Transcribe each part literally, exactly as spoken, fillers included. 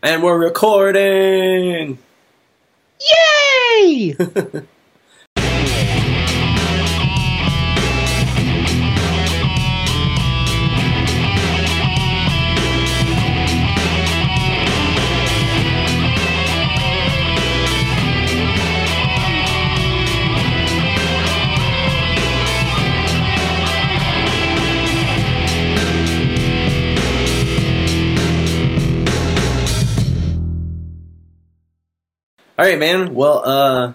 And we're recording! Yay! All right, man. Well, uh,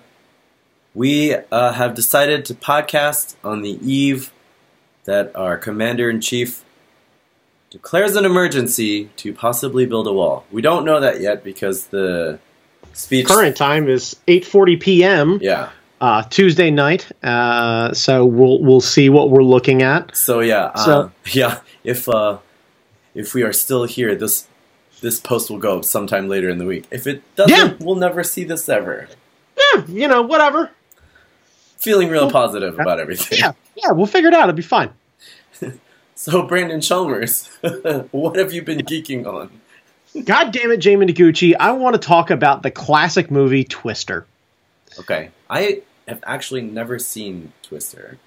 we uh, have decided to podcast on the eve that our Commander-in-Chief declares an emergency to possibly build a wall. We don't know that yet because the speech... Current time is eight forty p.m. Yeah. Uh, Tuesday night. Uh, so we'll we'll see what we're looking at. So yeah, uh, So- yeah. If uh, if we are still here, this this post will go up sometime later in the week. If it doesn't, Yeah. we'll never see this ever. Yeah, you know, whatever. Feeling real positive about everything. Yeah, yeah, we'll figure it out. It'll be fine. So, Brandon Chalmers, what have you been geeking on? God damn it, Jamie Noguchi. I want to talk about the classic movie Twister. Okay, I have actually never seen Twister.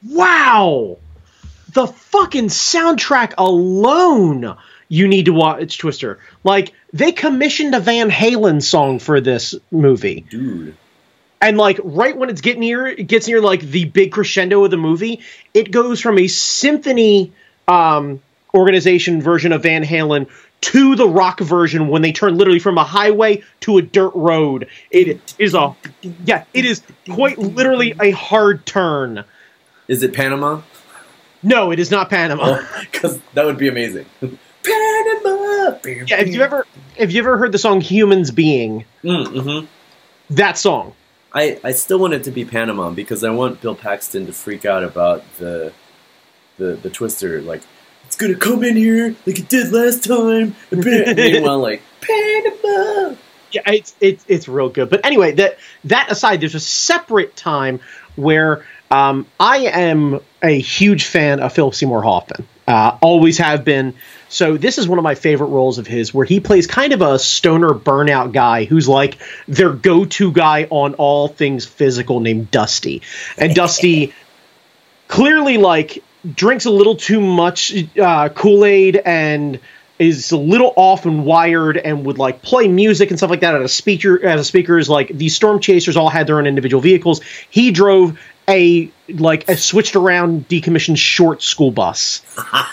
Wow! The fucking soundtrack alone, you need to watch Twister. Like, they commissioned a Van Halen song for this movie. Dude. And, like, right when it's getting near, it gets near, like, the big crescendo of the movie, it goes from a symphony um, organization version of Van Halen to the rock version when they turn literally from a highway to a dirt road. It is a, yeah, it is quite literally a hard turn. Is it Panama? No, it is not Panama. Because that would be amazing. Panama! Yeah, have you ever, have you ever heard the song Humans Being? Mm, mm-hmm. That song. I, I still want it to be Panama because I want Bill Paxton to freak out about the the the Twister. Like, it's gonna come in here like it did last time. And meanwhile, like, Panama! Yeah, it's it's it's real good. But anyway, that that aside, there's a separate time where um, I am a huge fan of Philip Seymour Hoffman. Uh, always have been. So this is one of my favorite roles of his, where he plays kind of a stoner burnout guy who's like their go-to guy on all things physical, named Dusty. And Dusty clearly like drinks a little too much uh, Kool-Aid and is a little off and wired and would like play music and stuff like that at a speaker at a speakers. Like, these storm chasers all had their own individual vehicles. He drove a like a switched around decommissioned short school bus.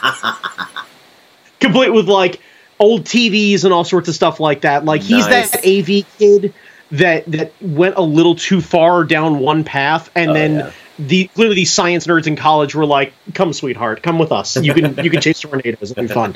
Complete with like old T Vs and all sorts of stuff like that. Like, he's Nice. that A V kid that that went a little too far down one path, and Oh, then yeah. the clearly these science nerds in college were like, "Come, sweetheart, come with us. You can you can chase tornadoes. It'll be fun."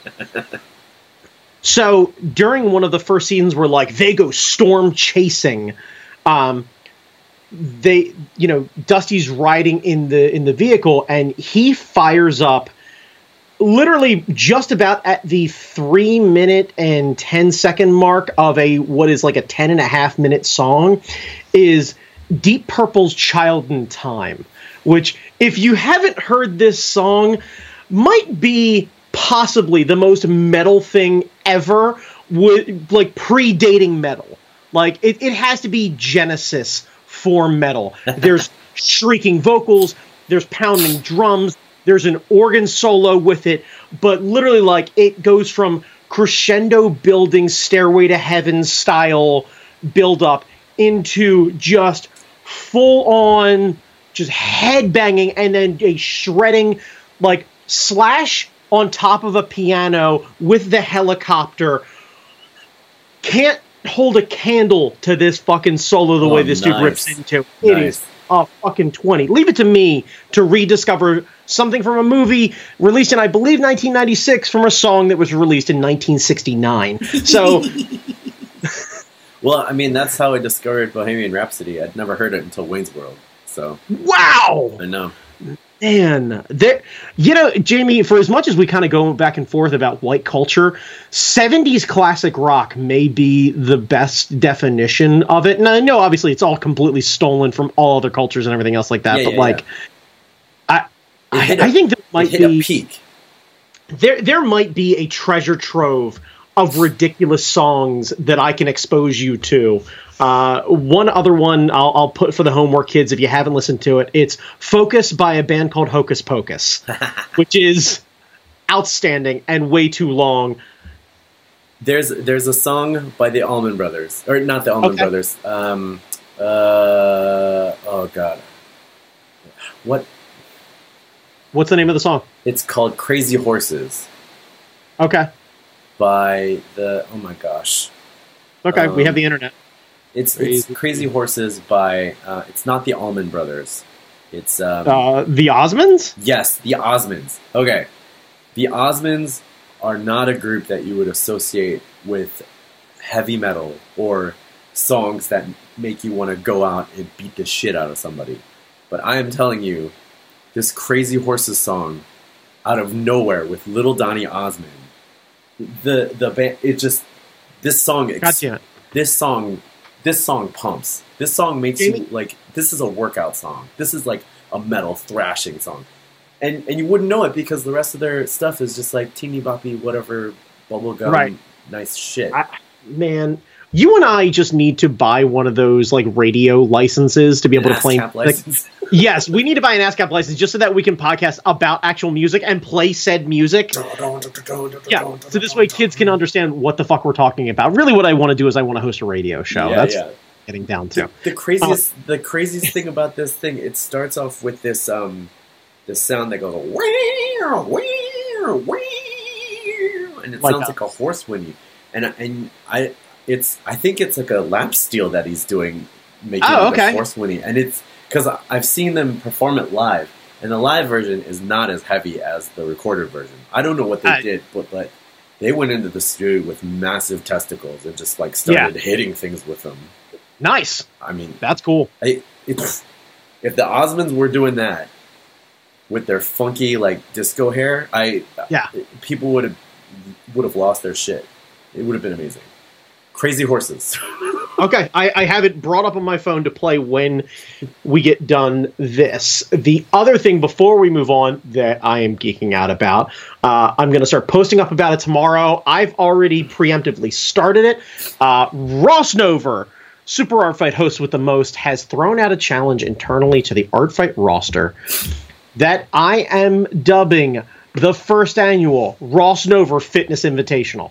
So during one of the first scenes where like they go storm chasing, um, they you know Dusty's riding in the in the vehicle and he fires up. Literally just about at the three minute and ten second mark of a what is like a ten and a half minute song is Deep Purple's Child in Time, which, if you haven't heard this song, might be possibly the most metal thing ever, with like predating metal. Like, it, it has to be Genesis for metal. There's shrieking vocals, there's pounding drums, there's an organ solo with it, but literally, like, it goes from crescendo building Stairway to Heaven style build up into just full on just head banging and then a shredding like Slash on top of a piano with the helicopter. Can't hold a candle to this fucking solo the Oh, way this dude nice. rips into. It Nice. is a fucking twenty. Leave it to me to rediscover something from a movie released in, I believe, nineteen ninety-six from a song that was released in nineteen sixty-nine. So, Well, I mean, that's how I discovered Bohemian Rhapsody. I'd never heard it until Wayne's World. So, wow! I know. Man, there, you know, Jamie, for as much as we kind of go back and forth about white culture, seventies classic rock may be the best definition of it. And I know, obviously, it's all completely stolen from all other cultures and everything else like that. Yeah, but, yeah, like, yeah. I, I, hit a- I think there might it hit be a peak. there there might be a treasure trove of ridiculous songs that I can expose you to. Uh, one other one I'll, I'll put for the homework kids if you haven't listened to it. It's Focus by a band called Hocus Pocus, which is outstanding and way too long. There's there's a song by the Allman Brothers, or not the Allman Okay. Brothers. Um, uh, oh God, what? What's the name of the song? It's called "Crazy Horses" Okay. by the. Oh my gosh, Okay, we Um, have the internet. it's Crazy. it's "Crazy Horses" by. Uh, it's not the Allman Brothers. It's um, Uh, the Osmonds? yes, the Osmonds. Okay, the Osmonds are not a group that you would associate with heavy metal or songs that make you want to go out and beat the shit out of somebody. But I am telling you, this Crazy Horses song, out of nowhere with Little Donny Osmond, the the band, it just this song, ex- Gotcha. this song, this song pumps. This song makes Jamie? you like. This is a workout song. This is like a metal thrashing song. And and you wouldn't know it because the rest of their stuff is just like teeny boppy, whatever, bubblegum, Right. nice shit. I, man, you and I just need to buy one of those like radio licenses to be able An to play. ASCAP Like, license. yes, we need to buy an ASCAP license just so that we can podcast about actual music and play said music. Yeah, so this way kids can understand what the fuck we're talking about. Really, what I want to do is I want to host a radio show. Yeah, That's yeah. getting down to. The, the craziest, the craziest thing about this thing, it starts off with this, um, this sound that goes, "Wow, wow, wow," and it Like sounds that. like a horse whinny. And and I, it's, I think it's like a lap steel that he's doing, making Oh, like a okay. horse whinny, and it's because I've seen them perform it live, and the live version is not as heavy as the recorded version. I don't know what they I- did, but like they went into the studio with massive testicles and just like started hitting things with them. Nice. I mean, That's cool. I, it's, if the Osmonds were doing that with their funky like disco hair, I Yeah. people would have would have lost their shit. It would have been amazing. Crazy Horses. Okay, I, I have it brought up on my phone to play when we get done this. The other thing before we move on that I am geeking out about, uh, I'm going to start posting up about it tomorrow. I've already preemptively started it. Uh, Ross Nover, Super Art Fight host with the most, has thrown out a challenge internally to the Art Fight roster that I am dubbing the first annual Ross Nover Fitness Invitational.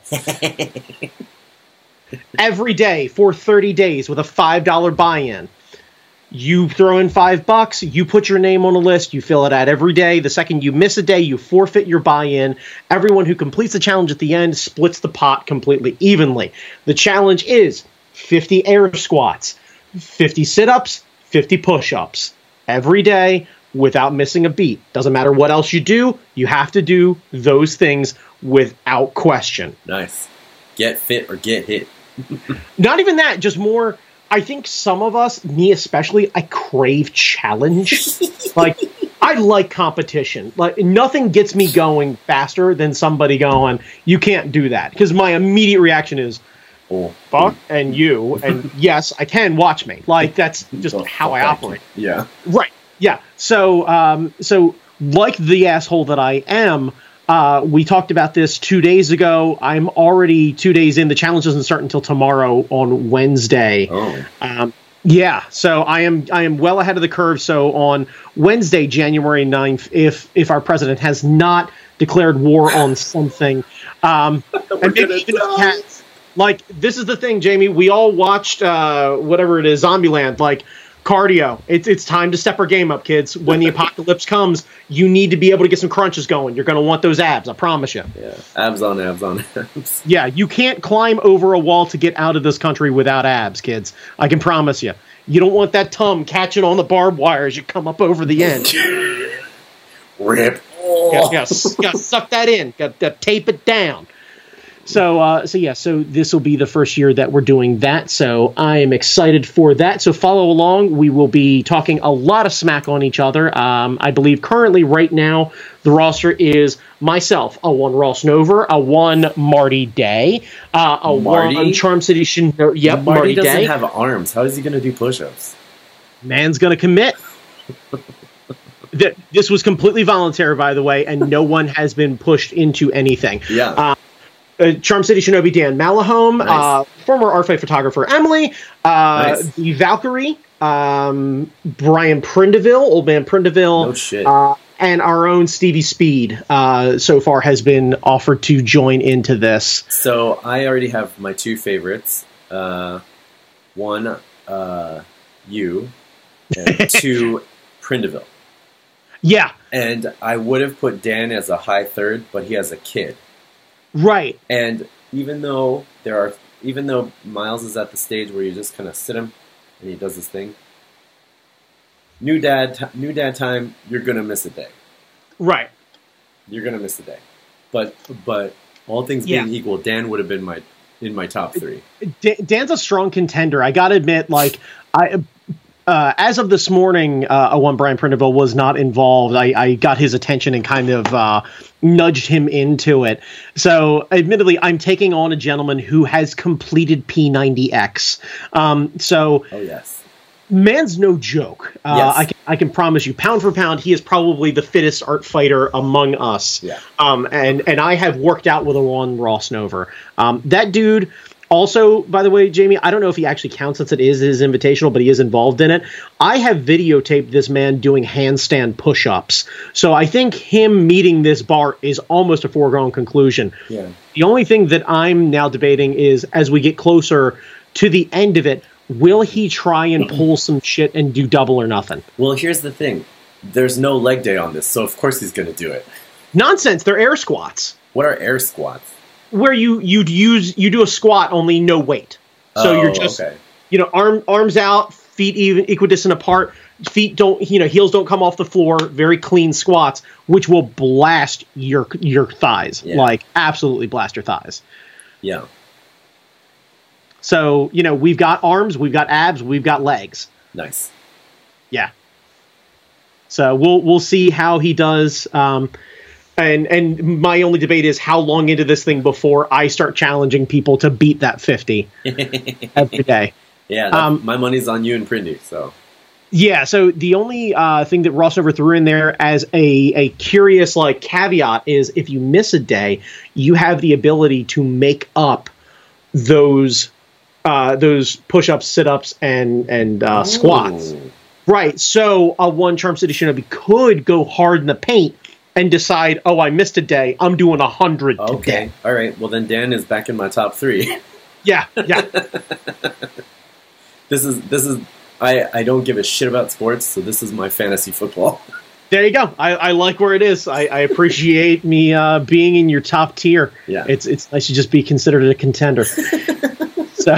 Every day for thirty days with a five dollar buy-in. You throw in five bucks, you put your name on a list, you fill it out every day. The second you miss a day, you forfeit your buy-in. Everyone who completes the challenge at the end splits the pot completely evenly. The challenge is fifty air squats, fifty sit-ups, fifty push-ups. Every day without missing a beat. Doesn't matter what else you do, you have to do those things without question. Nice. Get fit or get hit. Not even that, just more. I think some of us, me especially, I crave challenge. Like, I like competition. Like, nothing gets me going faster than somebody going, "You can't do that." Because my immediate reaction is, Oh, fuck and you, and yes, I can, watch me. Like, that's just Oh, how fuck, I thank operate. you. Yeah. Right. Yeah. So, um, so like the asshole that I am, uh, we talked about this two days ago. I'm already two days in. The challenge doesn't start until tomorrow on Wednesday. Oh. Um, yeah. So I am I am well ahead of the curve. So on Wednesday, January ninth, if if our president has not declared war on something, um, and maybe gonna even if he die. has, like, this is the thing, Jamie. We all watched uh, whatever it is, Zombieland. Like, cardio. It's it's time to step our game up, kids. When the apocalypse comes, you need to be able to get some crunches going. You're going to want those abs. I promise you. Yeah. Abs on abs on abs. Yeah, you can't climb over a wall to get out of this country without abs, kids. I can promise you. You don't want that tum catching on the barbed wire as you come up over the end. Rip. Got to suck that in. Got to tape it down. So, uh, so yeah, so this will be the first year that we're doing that. So I am excited for that. So follow along. We will be talking a lot of smack on each other. Um, I believe currently right now the roster is myself, a one Ross Nover, a one Marty Day, uh, a Marty? one Charm City Shino. Yep, Marty, Marty, doesn't Day. have arms. How is he going to do push-ups? Man's gonna commit. Th- This was completely voluntary, by the way, and no one has been pushed into anything. Yeah. Uh, uh, Charm City Shinobi Dan Malahome, Nice. uh, former R F A photographer Emily, uh, Nice. the Valkyrie, um, Brian Prindeville, Old Man Prindeville, No shit. uh, and our own Stevie Speed. Uh, so far has been offered to join into this. So I already have my two favorites. Uh, one, uh, you, and two, Prindeville. Yeah, And I would have put Dan as a high third, but he has a kid. right. And even though there are, even though Miles is at the stage where you just kind of sit him and he does his thing, new dad, t- new dad time, you're gonna miss a day. Right. You're gonna miss a day. But but all things Yeah. being equal, Dan would have been my in my top three. Da- Dan's a strong contender. I gotta admit, like I, uh, as of this morning, uh, a one Brian Prindeville was not involved. I, I got his attention and kind of uh, nudged him into it. So, admittedly, I'm taking on a gentleman who has completed P ninety X. Um, so, Oh yes. man's no joke. Uh, Yes. I can I can promise you, pound for pound, he is probably the fittest art fighter among us. Yeah. Um, and and I have worked out with a Ron Rossnover. Um, that dude. Also, by the way, Jamie, I don't know if he actually counts since it is his invitational, but he is involved in it. I have videotaped this man doing handstand push-ups. So I think him meeting this bar is almost a foregone conclusion. Yeah. The only thing that I'm now debating is, as we get closer to the end of it, will he try and pull some shit and do double or nothing? Well, here's the thing. There's no leg day on this, so of course he's gonna do it. Nonsense. They're air squats. What are air squats? Where you you'd use you do a squat, only no weight. So Oh, you're just okay. you know arm arms out, feet even equidistant apart, feet don't you know heels don't come off the floor. Very clean squats, which will blast your your thighs, Yeah. like absolutely blast your thighs. Yeah. So you know we've got arms, we've got abs, we've got legs. Nice. Yeah. So we'll we'll see how he does. Um, and and my only debate is how long into this thing before I start challenging people to beat that fifty every day. Yeah, that, Um, my money's on you and Prindy, so. Yeah. So the only uh, thing that Rossover threw in there as a a curious like caveat is if you miss a day, you have the ability to make up those uh, those push ups, sit ups, and and uh, squats. Ooh. Right, so a one Charm City Shinobi could go hard in the paint and decide, oh, I missed a day, I'm doing a hundred Okay. today. All right. Well, then Dan is back in my top three. Yeah, yeah, This is this is I I don't give a shit about sports, so this is my fantasy football. there you go. I, I like where it is. I, I appreciate me uh, being in your top tier. Yeah. It's it's I should just be considered a contender. So.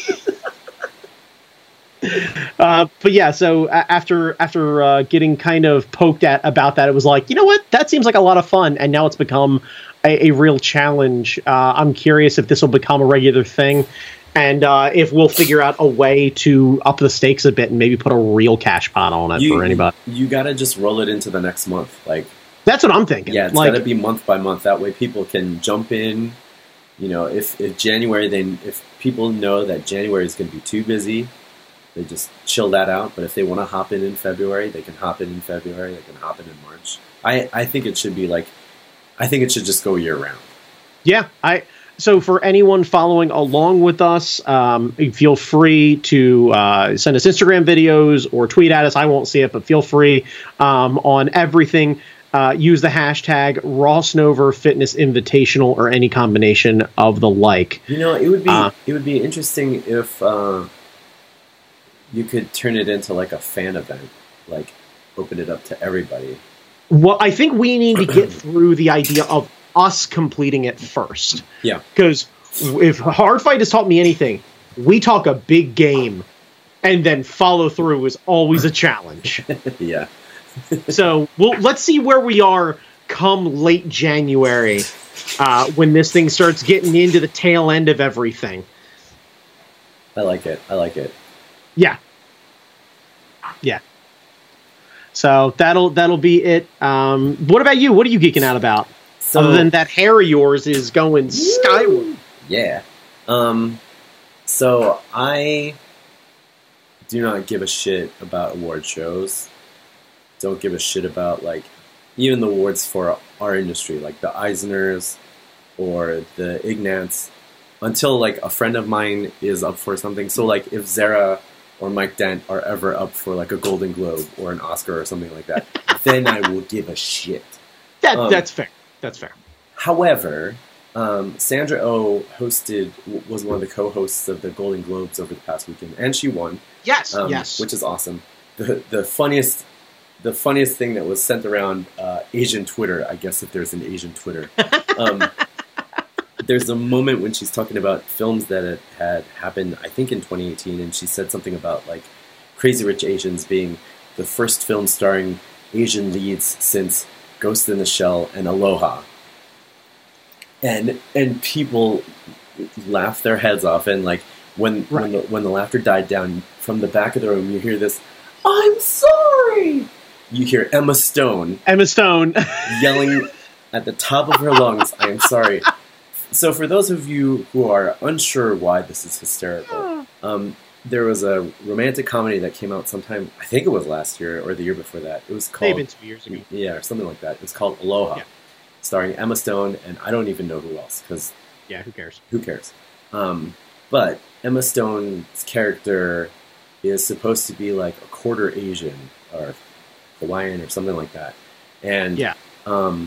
Uh, but yeah, so a- after after uh, getting kind of poked at about that, it was like, you know what? That seems like a lot of fun, and now it's become a, a real challenge. Uh, I'm curious if this will become a regular thing, and uh, if we'll figure out a way to up the stakes a bit and maybe put a real cash pot on it You, for anybody. you gotta just roll it into the next month. Like, That's what I'm thinking. yeah, it's like, gotta be month by month. That way, people can jump in. You know, if if January, then if people know that January is gonna be too busy, they just chill that out. But if they want to hop in in February, they can hop in in February. They can hop in in March. I, I think it should be like, I think it should just go year round. Yeah, I. So for anyone following along with us, um, feel free to uh, send us Instagram videos or tweet at us. I won't see it, but feel free um, on everything. Uh, use the hashtag Rossnover Fitness Invitational or any combination of the like. You know, it would be Uh, it would be interesting if uh, you could turn it into like a fan event, like open it up to everybody. Well, I think we need to get through the idea of us completing it first. Yeah. Because if Hard Fight has taught me anything, we talk a big game, and then follow through is always a challenge. Yeah. So we'll let's see where we are come late January uh, when this thing starts getting into the tail end of everything. I like it. I like it. Yeah, yeah. So that'll that'll be it. Um, what about you? What are you geeking out about? So, Other than that hair of yours is going skyward. yeah. Um, so I do not give a shit about award shows. Don't give a shit about like even the awards for our industry, like the Eisners, or the Ignatz until like a friend of mine is up for something. So like if Zara or Mike Dent are ever up for like a Golden Globe or an Oscar or something like that, then I will give a shit. That Um, that's fair. That's fair. However, um, Sandra Oh hosted was one of the co-hosts of the Golden Globes over the past weekend, and she won. Yes. Um, yes. which is awesome. The the funniest the funniest thing that was sent around uh, Asian Twitter, I guess if there's an Asian Twitter, um, there's a moment when she's talking about films that had, had happened, I think in twenty eighteen, and she said something about like Crazy Rich Asians being the first film starring Asian leads since Ghost in the Shell and Aloha. And and people laughed their heads off, and like when Right. when the when the laughter died down from the back of the room, you hear this, "I'm sorry." You hear Emma Stone Emma Stone. yelling at the top of her lungs, "I am sorry." So for those of you who are unsure why this is hysterical, um, there was a romantic comedy that came out sometime, I think it was last year or the year before that. It was called, Maybe two years ago. yeah, or something like that. It was called Aloha, Yeah. starring Emma Stone, and I don't even know who else, because Yeah. Who cares? who cares? Um, but Emma Stone's character is supposed to be like a quarter Asian or Hawaiian or something like that, and Yeah. um,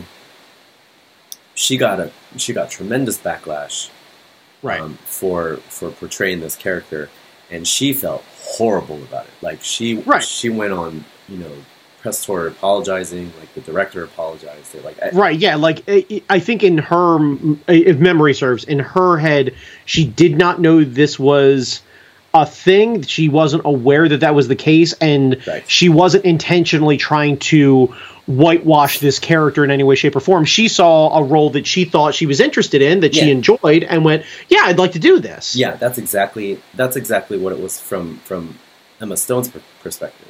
she got a she got tremendous backlash, Right. um, for for portraying this character, and she felt horrible about it. Like she Right. she went on, you know, press tour apologizing. Like the director apologized. They're like, I, Right, yeah, like I I think in her, if memory serves, in her head, she did not know this was a thing. She wasn't aware that that was the case, and Right. she wasn't intentionally trying to whitewash this character in any way, shape, or form. She saw a role that she thought she was interested in, that she Yeah. enjoyed, and went, "Yeah, I'd like to do this." Yeah, that's exactly that's exactly what it was from from Emma Stone's per- perspective,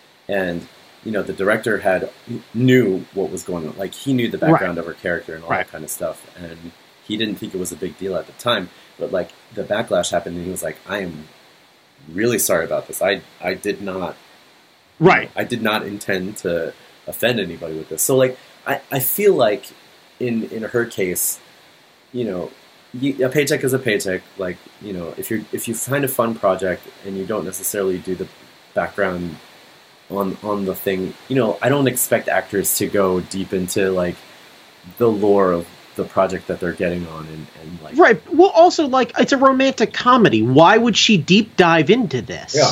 and you know the director had knew what was going on, like he knew the background of her character and all Right. that kind of stuff, and he didn't think it was a big deal at the time. But like the backlash happened, and he was like, "I am really sorry about this. I I did not Right. I did not intend to offend anybody with this." So like I, I feel like in in her case, you know, you, a paycheck is a paycheck. Like, you know, if you're if you find a fun project and you don't necessarily do the background on on the thing, you know, I don't expect actors to go deep into like the lore of the project that they're getting on and, and like Right. Well, also, like, it's a romantic comedy. Why would she deep dive into this? Yeah.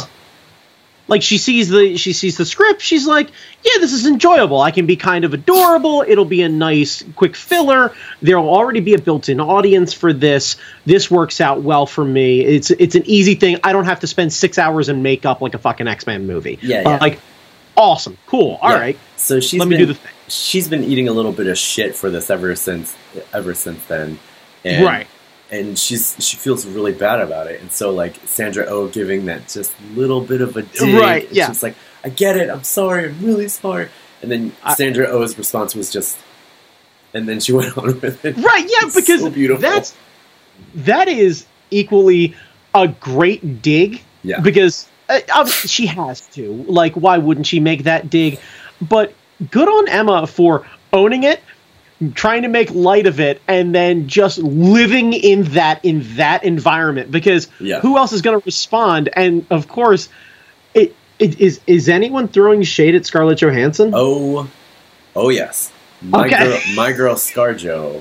Like, she sees the she sees the script. She's like, yeah, this is enjoyable. I can be kind of adorable. It'll be a nice, quick filler. There'll already be a built-in audience for this. This works out well for me. It's it's an easy thing. I don't have to spend six hours in makeup like a fucking X-Men movie. Yeah, Uh, yeah. like, awesome. Cool. All Yeah. right. So she's Let me been, do the thing. She's been eating a little bit of shit for this ever since ever since then. And, Right. And she's she feels really bad about it. And so like Sandra Oh giving that just little bit of a dig. Right, and yeah. She's like, "I get it. I'm sorry. I'm really sorry." And then I- Sandra Oh's response was just, and then she went on with it. Right, yeah, It's because so beautiful. that's that is equally a great dig. Yeah. Because uh, um, she has to. Like, why wouldn't she make that dig? But good on Emma for owning it, trying to make light of it, and then just living in that in that environment. Because Yeah. who else is going to respond? And of course, it, it is is anyone throwing shade at Scarlett Johansson? Oh, oh yes. My Okay. girl, my girl ScarJo.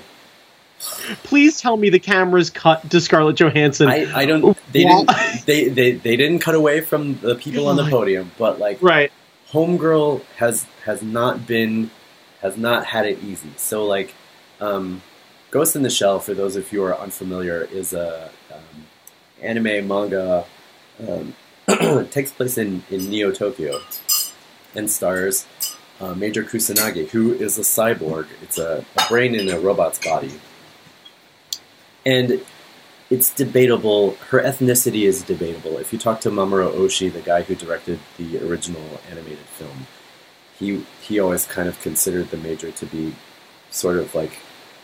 Please tell me the camera's cut to Scarlett Johansson. I, I don't. They Well- didn't. They, they they didn't cut away from the people on the podium, but like right. Homegirl has has not been has not had it easy. So like, um, Ghost in the Shell, for those of you who are unfamiliar, is a um, anime manga. Um, takes place in in Neo Tokyo, and stars uh, Major Kusanagi, who is a cyborg. It's a, a brain in a robot's body, and it's debatable. Her ethnicity is debatable. If you talk to Mamoru Oshii, the guy who directed the original animated film, he he always kind of considered the Major to be sort of like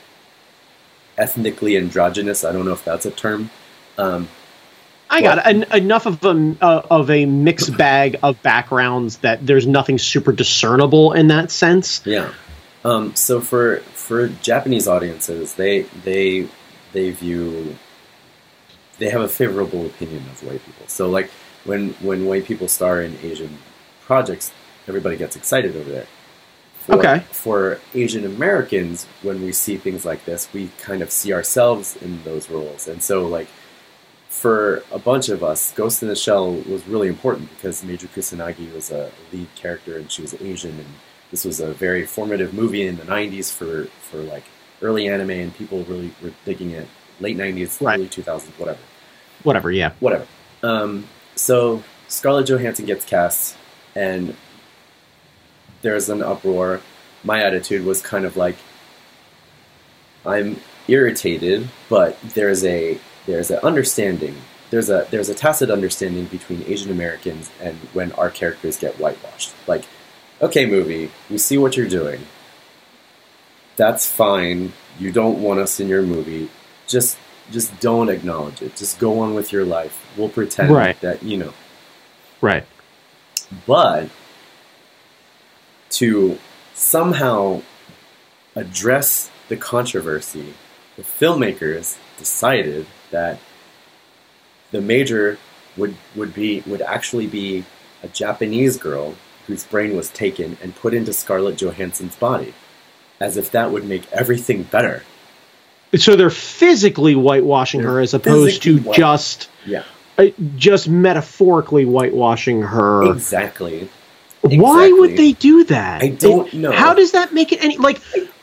ethnically androgynous. I don't know if that's a term. Um, I got it. En- enough of a uh, of a mixed bag of backgrounds that there's nothing super discernible in that sense. yeah. Um, so for for Japanese audiences, they they they view they have a favorable opinion of white people. So like when when white people star in Asian projects, everybody gets excited over there. For, Okay. For Asian Americans, when we see things like this, we kind of see ourselves in those roles. And so, like, for a bunch of us, Ghost in the Shell was really important because Meiju Kusanagi was a lead character and she was Asian. And this was a very formative movie in the nineties for, for like, early anime, and people really were digging it. Late nineties, Right. early two thousands, whatever. Whatever, yeah. Whatever. Um, so, Scarlett Johansson gets cast, and there's an uproar. My attitude was kind of like, I'm irritated, but there's a there's an understanding. There's a there's a tacit understanding between Asian Americans and when our characters get whitewashed. Like, okay, movie, we see what you're doing. That's fine. You don't want us in your movie. Just just don't acknowledge it. Just go on with your life. We'll pretend Right. that, you know. Right. But to somehow address the controversy, the filmmakers decided that the major would would be would actually be a Japanese girl whose brain was taken and put into Scarlett Johansson's body, as if that would make everything better. So they're physically whitewashing They're her as opposed to physically white- just Yeah, uh, just metaphorically whitewashing her. exactly. Why Exactly. would they do that? I don't know. How does that make it any like?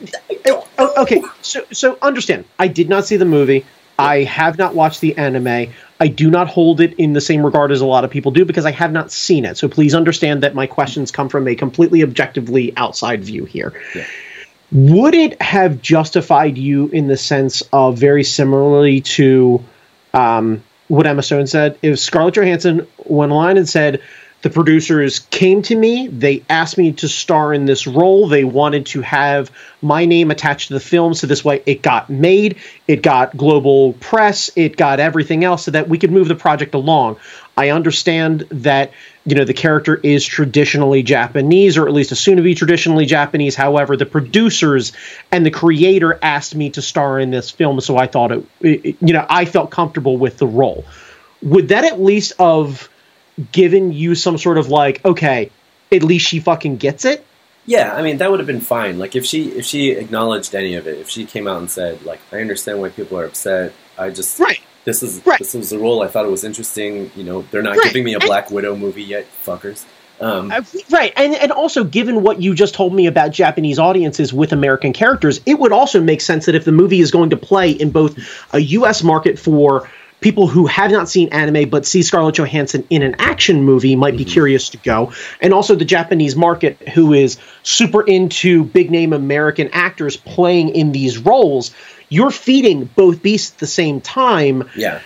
Oh, okay, so so understand. I did not see the movie. I have not watched the anime. I do not hold it in the same regard as a lot of people do because I have not seen it. So please understand that my questions come from a completely objectively outside view here. Yeah. Would it have justified you in the sense of very similarly to um, what Emma Stone said? If Scarlett Johansson went online and said, the producers came to me, they asked me to star in this role, they wanted to have my name attached to the film, so this way it got made, it got global press, it got everything else so that we could move the project along. I understand that, you know, the character is traditionally Japanese, or at least assumed to be traditionally Japanese. However, the producers and the creator asked me to star in this film, so I thought it, it you know, I felt comfortable with the role. Would that at least have given you some sort of like, okay, at least she fucking gets it? Yeah, I mean that would have been fine. Like if she if she acknowledged any of it, if she came out and said like, I understand why people are upset. I just Right. this is Right. this was the role. I thought it was interesting. You know, they're not Right. giving me a And- Black Widow movie yet, fuckers. Um, Uh, right, and and also given what you just told me about Japanese audiences with American characters, it would also make sense that if the movie is going to play in both a U S market for people who have not seen anime but see Scarlett Johansson in an action movie might be Mhm. curious to go, and also the Japanese market who is super into big name American actors playing in these roles, you're feeding both beasts at the same time. yeah,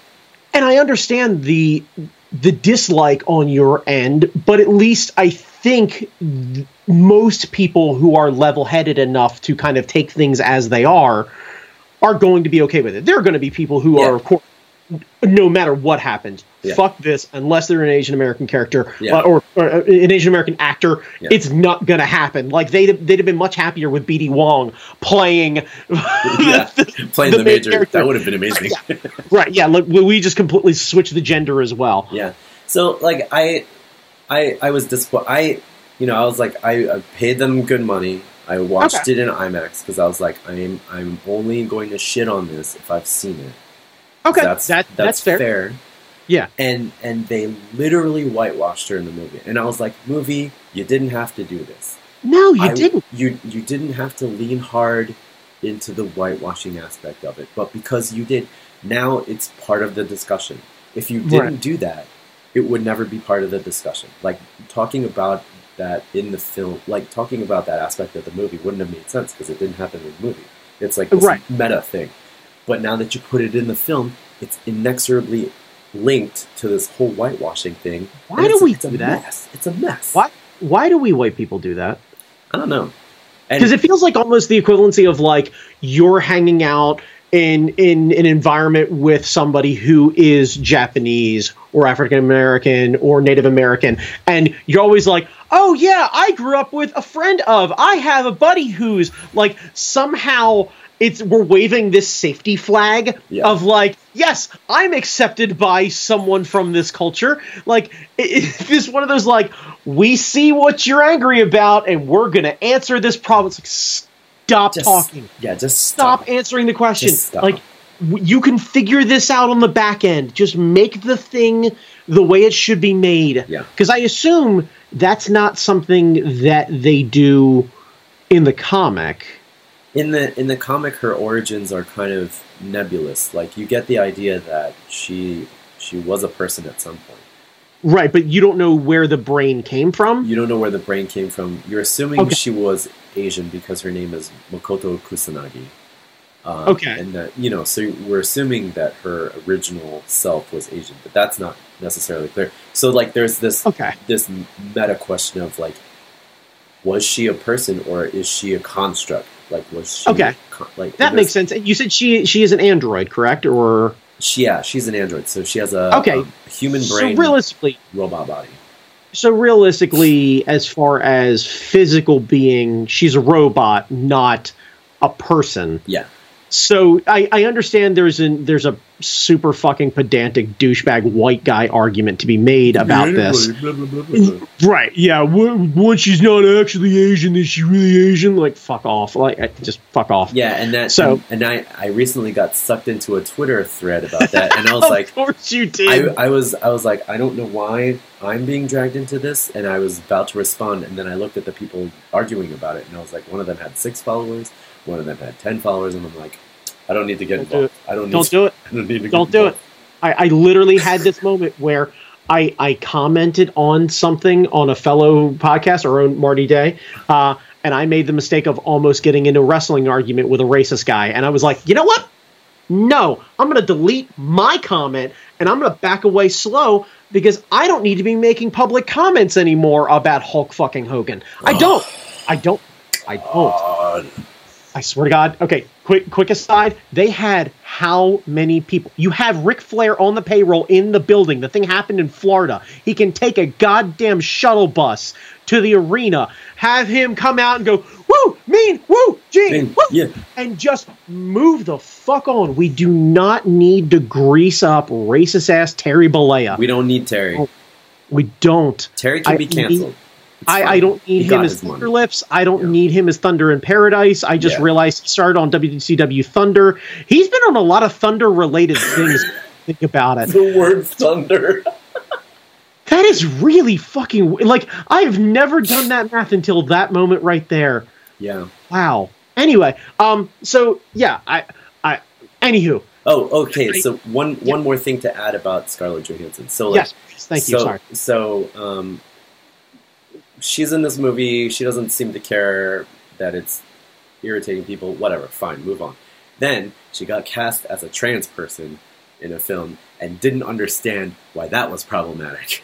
And I understand the the dislike on your end, but at least I think th- most people who are level-headed enough to kind of take things as they are are going to be okay with it. There are going to be people who Yeah. are, of course, no matter what happens, Yeah. fuck this, unless they're an Asian American character Yeah. uh, or, or uh, an Asian American actor, Yeah. it's not going to happen. Like, they'd, they'd have been much happier with B D Wong playing yeah. Playing the the, main major, character. that would have been amazing. Right, yeah, look, we just completely switched the gender as well. Yeah. So like I, I, I was disappointed. I, you know, I was like, I, I paid them good money. I watched Okay. it in IMAX because I was like, I'm, I'm only going to shit on this if I've seen it. Okay, that's that, that's, fair. Yeah. And and they literally whitewashed her in the movie, and I was like, movie, you didn't have to do this. No, you I- didn't. You you didn't have to lean hard into the whitewashing aspect of it, but because you did, now it's part of the discussion. If you didn't Right. do that, it would never be part of the discussion. Like talking about that in the film, like talking about that aspect of the movie wouldn't have made sense because it didn't happen in the movie. It's like this Right. meta thing. But now that you put it in the film, it's inexorably linked to this whole whitewashing thing. Why and do it's, we it's a do that? mess. It's a mess. Why? Why do we white people do that? I don't know. And Because it feels like almost the equivalency of like you're hanging out in in an environment with somebody who is Japanese or African American or Native American, and you're always like, oh yeah, I grew up with a friend of, I have a buddy who's, like, somehow it's we're waving this safety flag yeah. of, like, yes, I'm accepted by someone from this culture. Like, it, it's one of those, like, we see what you're angry about, and we're going to answer this problem. It's like, stop just, talking. Yeah, just stop. stop answering the question. Like, w- you can figure this out on the back end. Just make the thing the way it should be made. Yeah. Because I assume that's not something that they do in the comic. In the in the comic, her origins are kind of nebulous. Like, you get the idea that she she was a person at some point. Right, but you don't know where the brain came from? You don't know where the brain came from. You're assuming okay. she was Asian because her name is Makoto Kusanagi. Um, okay. And that, you know, so we're assuming that her original self was Asian, but that's not necessarily clear. So, like, there's this okay. this meta question of, like, was she a person or is she a construct? Like, was she... Okay. Con- like, that makes sense. You said she she is an android, correct? Or she, yeah, she's an android, so she has a okay. um, human brain, so realistically, robot body. So realistically, as far as physical being, she's a robot, not a person. Yeah. So I, I understand there's an there's a super fucking pedantic douchebag white guy argument to be made about this. Blah, blah, blah, blah, blah. Right? Yeah. Once she's not actually Asian, is she really Asian? Like, fuck off. Like, just fuck off. Yeah, and that. So and, and I I recently got sucked into a Twitter thread about that, and I was of like, of course you did. I, I was I was like, I don't know why I'm being dragged into this, and I was about to respond, and then I looked at the people arguing about it, and I was like, one of them had six followers, one of them had ten followers, and I'm like, I don't need to get don't involved. Do I don't need don't to, do it. I don't need to don't get do involved. it. I, I literally had this moment where I I commented on something on a fellow podcast, our own Marty Day, uh, and I made the mistake of almost getting into a wrestling argument with a racist guy, and I was like, you know what? No, I'm going to delete my comment, and I'm going to back away slow because I don't need to be making public comments anymore about Hulk fucking Hogan. I don't. I don't. I don't. God. I swear to God. Okay, quick quick aside. They had how many people? You have Ric Flair on the payroll in the building. The thing happened in Florida. He can take a goddamn shuttle bus to the arena, have him come out and go, woo, mean, woo, Gene, woo, yeah. and just move the fuck on. We do not need to grease up racist-ass Terry Bollea. We don't need Terry. We don't. Terry can I be canceled. Need, I, I don't need him as Thunder Lips. I don't yeah. need him as Thunder in Paradise. I just yeah. realized he started on W C W Thunder. He's been on a lot of Thunder-related things. Think about it. The word Thunder. That is really fucking... Like, I have never done that math until that moment right there. Yeah. Wow. Anyway, um, so, yeah, I... I anywho. Oh, okay, so one yeah. one more thing to add about Scarlett Johansson. So, like, yes, thank you, so, sorry. So, um... she's in this movie, she doesn't seem to care that it's irritating people, whatever, fine, move on. Then, she got cast as a trans person in a film and didn't understand why that was problematic.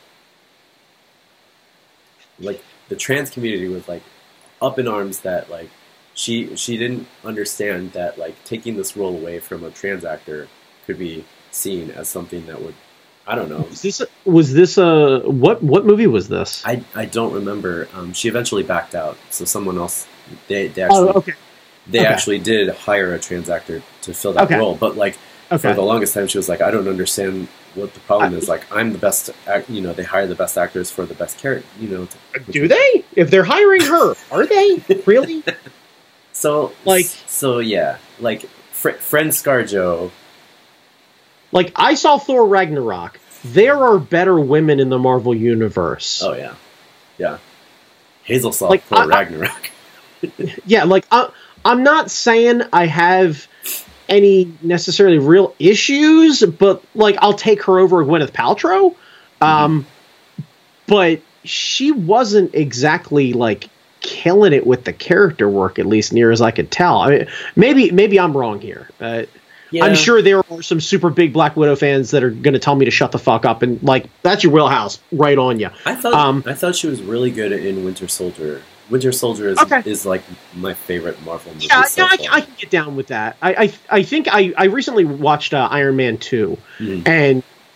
Like, the trans community was, like, up in arms that, like, she she didn't understand that, like, taking this role away from a trans actor could be seen as something that would, I don't know. Was this a, was this a what what movie was this? I, I don't remember. Um, she eventually backed out, so someone else they they actually oh, okay. they okay. actually did hire a trans actor to fill that okay. role. But like okay. for the longest time, she was like, I don't understand what the problem I, is. Like, I'm the best. Act, you know, they hire the best actors for the best character. You know, to, do they? If they're hiring her, are they really? So like so yeah, like fr- friend ScarJo. Like, I saw Thor Ragnarok. There are better women in the Marvel Universe. Oh, yeah. Yeah. Hazel saw like, Thor I, Ragnarok. yeah, like, I, I'm not saying I have any necessarily real issues, but, like, I'll take her over Gwyneth Paltrow. Um, mm-hmm. But she wasn't exactly, like, killing it with the character work, at least near as I could tell. I mean, maybe, maybe I'm wrong here. Uh, Yeah. I'm sure there are some super big Black Widow fans that are going to tell me to shut the fuck up, and like, that's your wheelhouse, right on you. I thought um, I thought she was really good in Winter Soldier. Winter Soldier is okay. is like my favorite Marvel movie. Yeah, so yeah I, I can get down with that. I I, I think I, I recently watched uh, Iron Man two, mm. and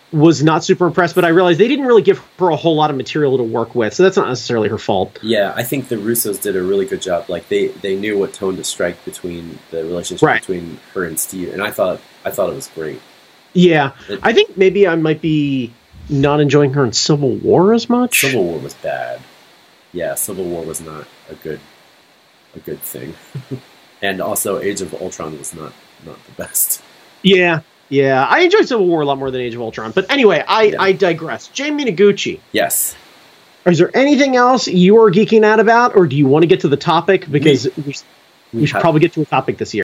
was not super impressed, but I realized they didn't really give her a whole lot of material to work with, so that's not necessarily her fault. Yeah, I think the Russos did a really good job. Like they, they knew what tone to strike between the relationship right. between her and Steve, and I thought I thought it was great. Yeah, it, I think maybe I might be not enjoying her in Civil War as much. Civil War was bad. Yeah, Civil War was not a good a good thing, and also Age of Ultron was not not the best. Yeah. Yeah, I enjoy Civil War a lot more than Age of Ultron. But anyway, I, yeah. I digress. Jamie Noguchi. Yes. Is there anything else you are geeking out about, or do you want to get to the topic? Because we, we, we, we should have... probably get to a topic this year.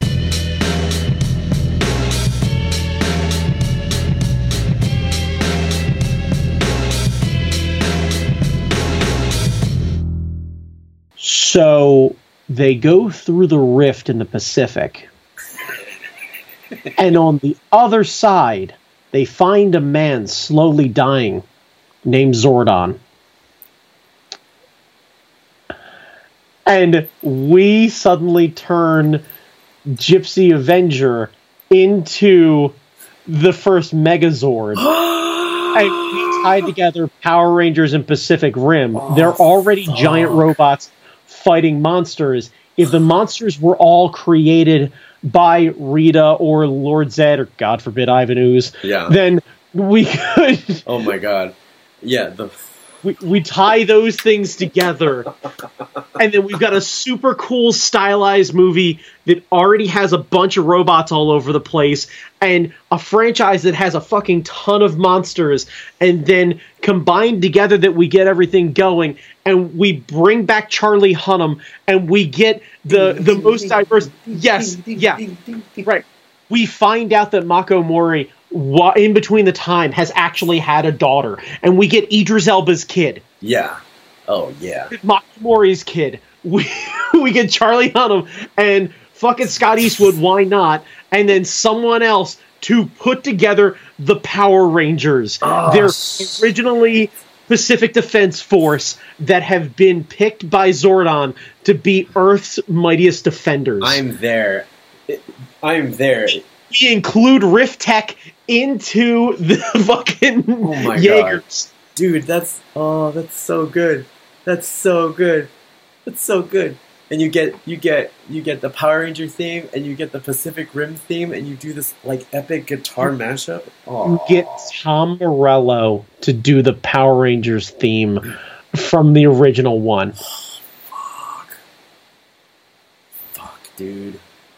So they go through the rift in the Pacific. And on the other side, they find a man slowly dying named Zordon. And we suddenly turn Gypsy Avenger into the first Megazord. And we tie together Power Rangers and Pacific Rim. Oh, They're already fuck. giant robots fighting monsters. If the monsters were all created by Rita or Lord Zed or God forbid Ivan Ooze, yeah. then we could. Oh my God! Yeah, the we we tie those things together, and then we've got a super cool stylized movie that already has a bunch of robots all over the place, and a franchise that has a fucking ton of monsters, and then combined together that we get everything going, and we bring back Charlie Hunnam, and we get the the most diverse. Yes, yeah, right. We find out that Mako Mori, in between the time, has actually had a daughter, and we get Idris Elba's kid. Yeah. Oh yeah. Mako Mori's kid. We we get Charlie Hunnam and fucking Scott Eastwood. Why not? And then someone else to put together the Power Rangers. Oh, They're originally Pacific Defense Force that have been picked by Zordon to be Earth's mightiest defenders. I'm there. I'm there. We include Rift Tech into the fucking oh my Jaegers. God. Dude, that's oh, that's so good. That's so good. That's so good. And you get you get you get the Power Ranger theme, and you get the Pacific Rim theme, and you do this like epic guitar mashup. Oh. You get Tom Morello to do the Power Rangers theme from the original one. Oh, fuck. Fuck, dude.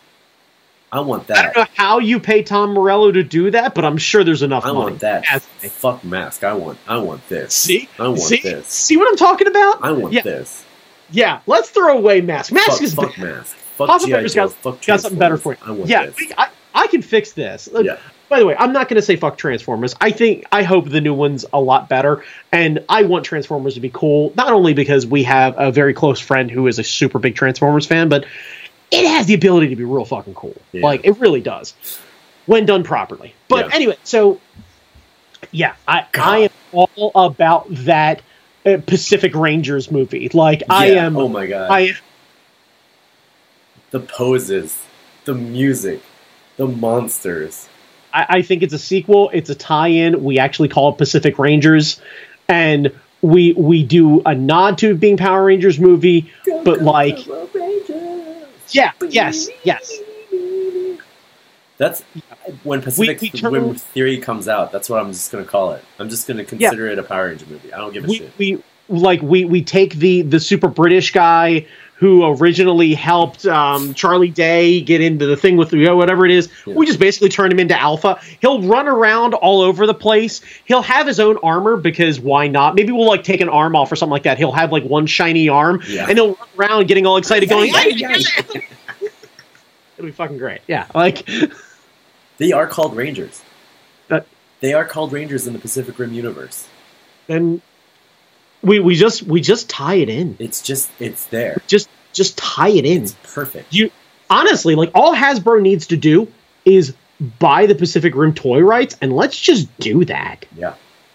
I want that. I don't know how you pay Tom Morello to do that, but I'm sure there's enough I money. want that. Fuck Mask. I want I want this. See? I want See? this. See what I'm talking about? I want yeah. this. Yeah, let's throw away Mask. Mask fuck, is fuck bad. Mask. Fuck Papa G I Bear's Joe. got, Fuck got something better for you. I want yeah, this. I, I can fix this. Yeah. By the way, I'm not going to say fuck Transformers. I think I hope the new one's a lot better, and I want Transformers to be cool. Not only because we have a very close friend who is a super big Transformers fan, but it has the ability to be real fucking cool. Yeah. Like it really does, when done properly. But yeah. anyway, so yeah, I God. I am all about that uh, Pacific Rangers movie. Like yeah. I am. Oh my God. I. The poses, the music, the monsters. I, I think it's a sequel. It's a tie-in. We actually call it Pacific Rangers, and we we do a nod to it being Power Rangers movie, go, but go, like, go, yeah, yes, yes. That's when Pacific we, we turn, Rim Theory comes out. That's what I'm just going to call it. I'm just going to consider yeah. it a Power Ranger movie. I don't give a we, shit. We like we we take the the super British guy who originally helped um, Charlie Day get into the thing with, you know, whatever it is. Yeah. We just basically turn him into Alpha. He'll run around all over the place. He'll have his own armor, because why not? Maybe we'll, like, take an arm off or something like that. He'll have, like, one shiny arm, yeah. and he'll run around getting all excited going, it'll be fucking great. Yeah, like... They are called Rangers. Uh, they are called Rangers in the Pacific Rim universe. Then... We we just we just tie it in. It's just it's there. Just just tie it in. It's perfect. You honestly, like, all Hasbro needs to do is buy the Pacific Rim toy rights, and let's just do that. Yeah.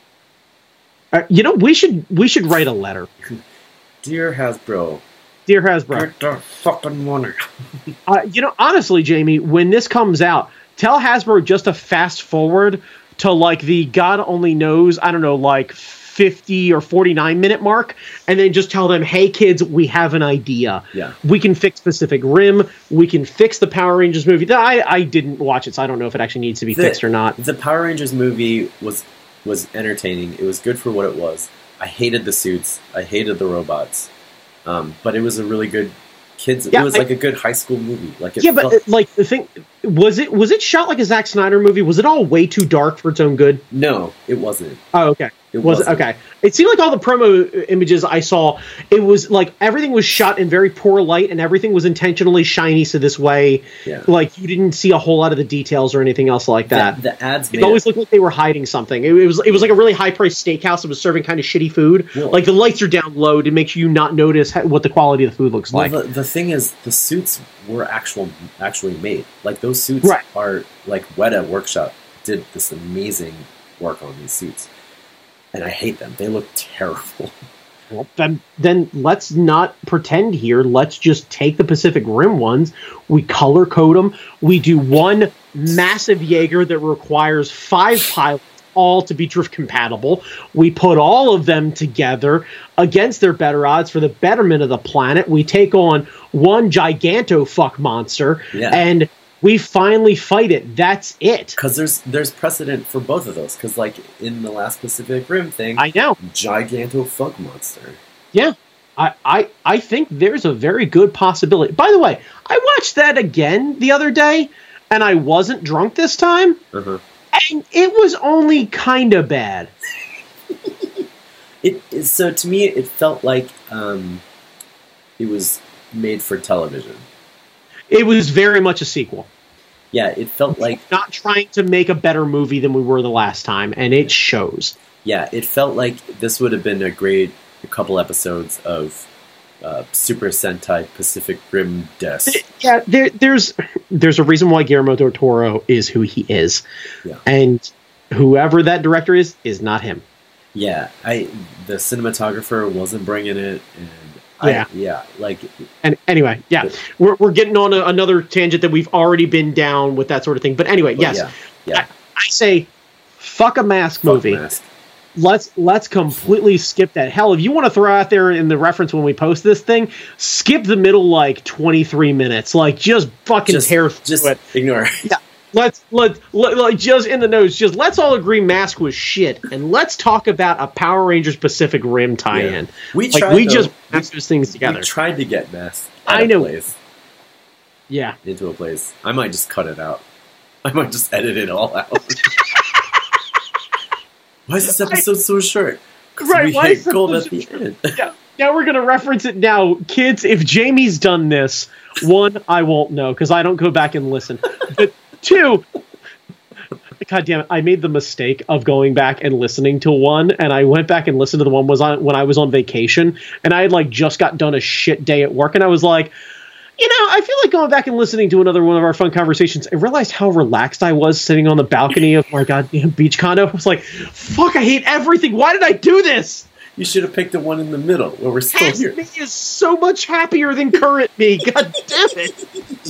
Uh, you know, we should we should write a letter. Dear Hasbro. Dear Hasbro. Get the fucking money. uh, you know, honestly, Jamie, when this comes out, tell Hasbro just to fast forward to like the God only knows, I don't know, like fifty or forty-nine minute mark, and then just tell them, hey kids, we have an idea. Yeah. We can fix Pacific Rim. We can fix the Power Rangers movie. I, I didn't watch it, so I don't know if it actually needs to be the, fixed or not. The Power Rangers movie was was entertaining. It was good for what it was. I hated the suits. I hated the robots. Um, but it was a really good kids. Yeah, it was I, like a good high school movie. Like it yeah, felt, but like the thing was it was it shot like a Zack Snyder movie? Was it all way too dark for its own good? no, it wasn't. Oh, okay. It was it wasn't. okay? It seemed like all the promo images I saw, it was like everything was shot in very poor light, and everything was intentionally shiny. So this way, Yeah. like you didn't see a whole lot of the details or anything else like that. The, the ads. It made always looked like they were hiding something. It, it was it was like a really high priced steakhouse that was serving kind of shitty food. Well- like the lights are down low to make you not notice how, what the quality of the food looks Well, like. the, the thing is, the suits were actual actually made. Like those suits Right. are like Weta Workshop did this amazing work on these suits, and I hate them. They look terrible. Well, then, then let's not pretend here. Let's just take the Pacific Rim ones. We color code them. We do one massive Jaeger that requires five pilots, all to be drift compatible. We put all of them together against their better odds for the betterment of the planet. We take on one giganto fuck monster, Yeah. and we finally fight it. That's it. Because there's there's precedent for both of those. Because like in the last Pacific Rim thing, I know. Giganto Fuck Monster. Yeah. I, I, I think there's a very good possibility. By the way, I watched that again the other day, and I wasn't drunk this time, Uh-huh. and it was only kind of bad. It, it so to me it felt like um, it was made for television. It was very much a sequel. Yeah, it felt like Not trying to make a better movie than we were the last time, and it shows. yeah, it felt like this would have been a great couple episodes of uh, Super Sentai Pacific Rim Des. Yeah, there, there's there's a reason why Guillermo del Toro is who he is, Yeah. and whoever that director is is not him. Yeah, I the cinematographer wasn't bringing it, and Yeah. I, yeah, like And anyway, yeah, we're we're getting on a, another tangent that we've already been down with that sort of thing. But anyway, but yes, yeah, yeah. I, I say, fuck a mask Fuck movie. Mask. Let's let's completely skip that. Hell, if you want to throw out there in the reference when we post this thing, skip the middle like twenty-three minutes. Like just fucking Just, tear through just it. ignore. Yeah. Let's let let like just in the nose. Just let's all agree Mask was shit, and let's talk about a Power Rangers Pacific Rim tie-in. Yeah. We like tried, we though. just match those things together. We tried to get Mask. I at a know. Place, Yeah. into a place. I might just cut it out. I might just edit it all out. Why is this episode so short? 'Cause Right, we why hit is this gold so at the end. Yeah, now we're gonna reference it now, kids. If Jamie's done this, one, I won't know because I don't go back and listen. But two, God damn it, I made the mistake of going back and listening to one, and I went back and listened to the one was on when I was on vacation, and I had like just got done a shit day at work, and I was like, you know, I feel like going back and listening to another one of our fun conversations. I realized how relaxed I was sitting on the balcony of my goddamn beach condo. I was like, fuck, I hate everything. Why did I do this? You should have picked the one in the middle where we're still Past here. me is so much happier than current me. God damn it.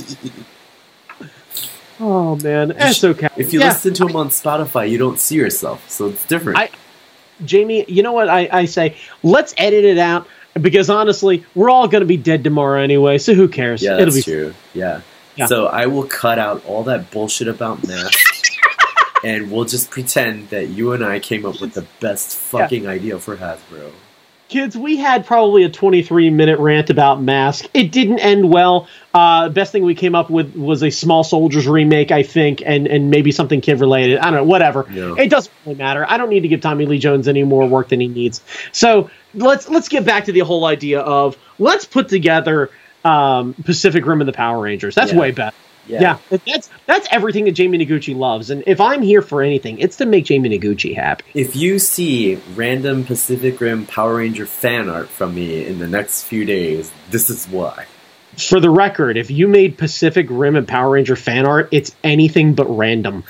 Oh, man. That's okay. If you Yeah, listen to them on Spotify, you don't see yourself, so it's different. I- Jamie, you know what I, I say? Let's edit it out because honestly, we're all going to be dead tomorrow anyway, so who cares? yeah, It'll that's be true. Yeah. Yeah. So I will cut out all that bullshit about math, and we'll just pretend that you and I came up with the best fucking idea for Hasbro. Kids, we had probably a twenty-three minute rant about Mask. It didn't end well. Uh, best thing we came up with was a Small Soldiers remake, I think, and, and maybe something kid related. I don't know, whatever. Yeah. It doesn't really matter. I don't need to give Tommy Lee Jones any more work than he needs. So let's let's get back to the whole idea of let's put together um, Pacific Rim and the Power Rangers. That's Yeah. way better. Yeah. that's that's everything that Jamie Noguchi loves. And if I'm here for anything, it's to make Jamie Noguchi happy. If you see random Pacific Rim Power Ranger fan art from me in the next few days, this is why. For the record, if you made Pacific Rim and Power Ranger fan art, it's anything but random.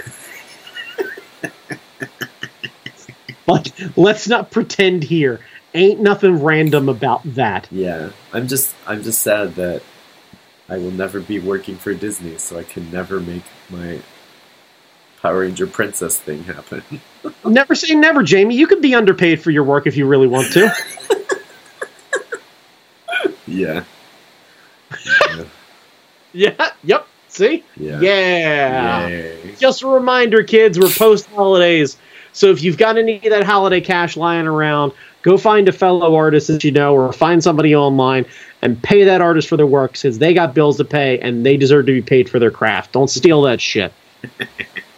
But let's not pretend here. Ain't nothing random about that. Yeah, I'm just I'm just sad that I will never be working for Disney, so I can never make my Power Ranger princess thing happen. Never say never, Jamie. You could be underpaid for your work if you really want to. Yeah. Yeah. Yeah. Yep. See? Yeah. Yeah. Yay. Just a reminder, kids, we're post-holidays. So if you've got any of that holiday cash lying around, go find a fellow artist that you know or find somebody online and pay that artist for their work because they got bills to pay and they deserve to be paid for their craft. Don't steal that shit.